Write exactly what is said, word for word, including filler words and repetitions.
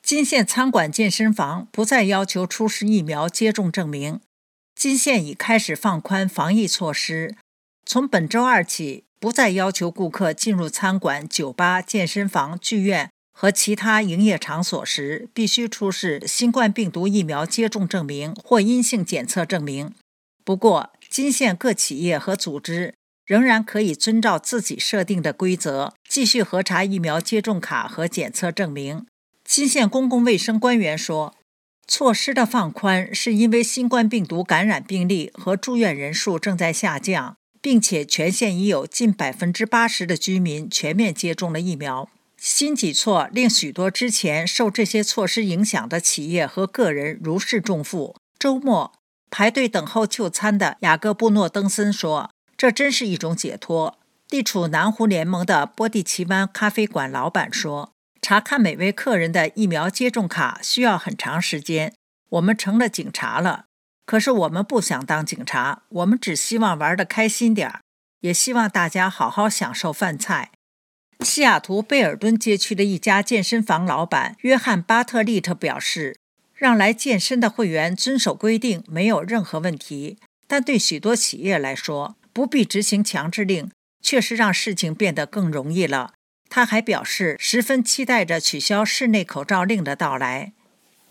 金县餐馆健身房不再要求出示疫苗接种证明。金县已开始放宽防疫措施，从本周二起，不再要求顾客进入餐馆、酒吧、健身房、剧院和其他营业场所时必须出示新冠病毒疫苗接种证明或阴性检测证明。不过，金县各企业和组织仍然可以遵照自己设定的规则，继续核查疫苗接种卡和检测证明。金县公共卫生官员说，措施的放宽是因为新冠病毒感染病例和住院人数正在下降，并且全县已有近 百分之八十 的居民全面接种了疫苗。新举措令许多之前受这些措施影响的企业和个人如释重负。周末排队等候就餐的雅各布诺登森说，这真是一种解脱。地处南湖联盟的波蒂奇湾咖啡馆老板说，查看每位客人的疫苗接种卡需要很长时间，我们成了警察了。可是我们不想当警察，我们只希望玩得开心点儿，也希望大家好好享受饭菜。西雅图贝尔敦街区的一家健身房老板约翰·巴特利特表示，让来健身的会员遵守规定没有任何问题，但对许多企业来说，不必执行强制令确实让事情变得更容易了。他还表示，十分期待着取消室内口罩令的到来。